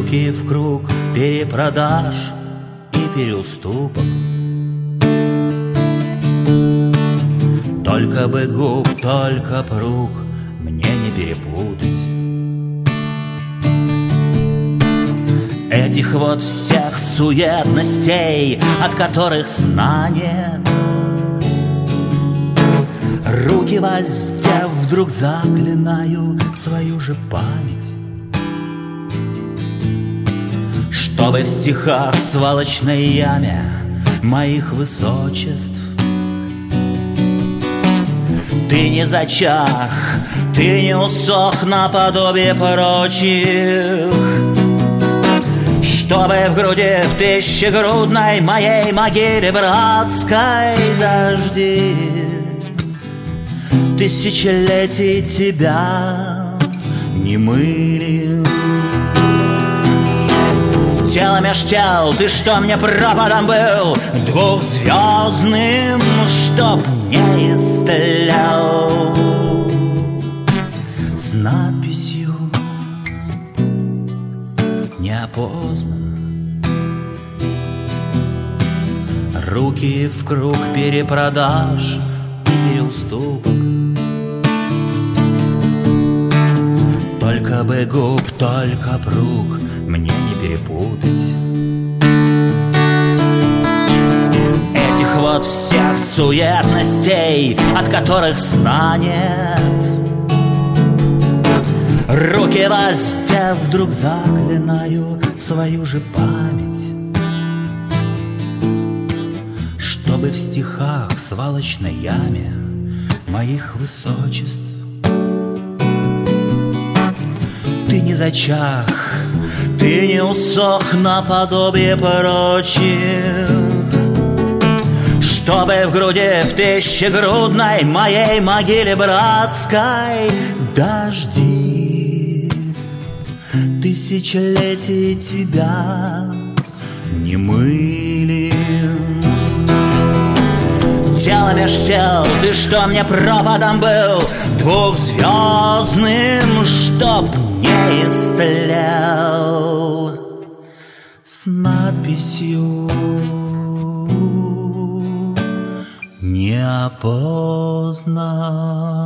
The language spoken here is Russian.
Руки в круг перепродаж и переуступок. Только бы губ, только б рук мне не перепутать. Этих вот всех суетностей, от которых сна нет. Руки воздев, вдруг заклинаю свою же память, чтобы в стихах свалочной яме моих высочеств ты не зачах, ты не усох наподобие прочих, чтобы в груди в тысячегрудной моей могиле братской дожди тысячелетий тебя не мыли. Тело меж тел, ты что мне пропадом был, двухзвездным, чтоб не истлел, с надписью «Не опознан». Руки в круг перепродаж и переуступок. Только бы губ, только б рук мне не перепутать. Этих вот всех суетностей, от которых сна нет. Руки воздев, вдруг заклинаю свою же память, чтобы в стихах свалочной яме моих высочеств ты не зачах, ты не усох наподобие прочих, чтобы в груди в тысячегрудной моей могиле братской дожди тысячелетий тебя не мыли. Тело меж тел, ты что мне пропадом был, двухзвездным, чтоб не истлел, с надписью «Не опознан».